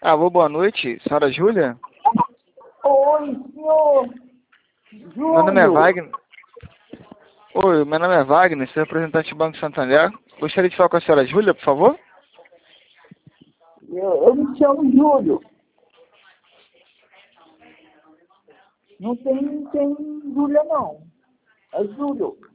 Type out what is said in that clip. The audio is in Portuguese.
Alô, boa noite, senhora Júlia? Oi, senhor Meu nome é Júlio. Wagner. Oi, meu nome é Wagner, sou representante do Banco Santander. Gostaria de falar com a senhora Júlia, por favor? Eu me chamo Júlio. Não tem Júlia, não. É Júlio.